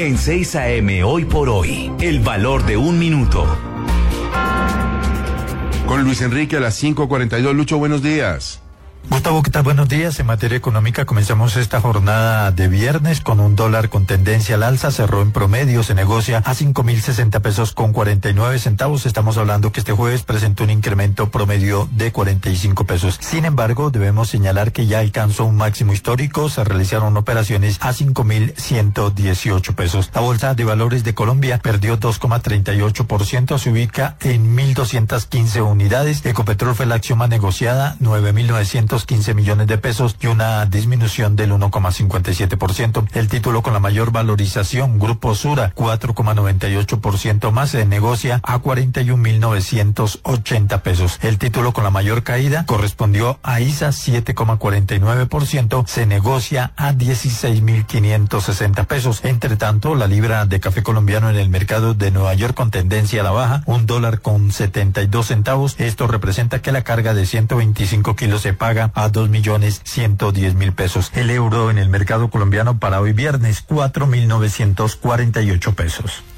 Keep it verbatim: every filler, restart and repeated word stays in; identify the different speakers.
Speaker 1: En seis a eme Hoy por Hoy, el valor de un minuto.
Speaker 2: Con Luis Enrique a las cinco cuarenta y dos. Lucho, buenos días.
Speaker 3: Gustavo, ¿qué tal? Buenos días. En materia económica comenzamos esta jornada de viernes con un dólar con tendencia al alza. Cerró en promedio, se negocia a cinco mil sesenta pesos con cuarenta y nueve centavos. Estamos hablando que este jueves presentó un incremento promedio de cuarenta y cinco pesos. Sin embargo, debemos señalar que ya alcanzó un máximo histórico. Se realizaron operaciones a cinco mil ciento dieciocho pesos. La Bolsa de Valores de Colombia perdió dos coma treinta y ocho por ciento. Se ubica en mil doscientas quince unidades. Ecopetrol fue la acción más negociada, nueve mil novecientos quince millones de pesos y una disminución del uno coma cincuenta y siete por ciento. El título con la mayor valorización, Grupo Sura, cuatro coma noventa y ocho por ciento más, se negocia a cuarenta y un mil novecientos ochenta pesos. El título con la mayor caída correspondió a I S A, siete coma cuarenta y nueve por ciento, se negocia a dieciséis mil quinientos sesenta pesos. Entre tanto, la libra de café colombiano en el mercado de Nueva York con tendencia a la baja, un dólar con setenta y dos centavos. Esto representa que la carga de ciento veinticinco kilos se paga a dos millones ciento diez mil pesos. El euro en el mercado colombiano para hoy viernes, cuatro mil novecientos cuarenta y ocho pesos.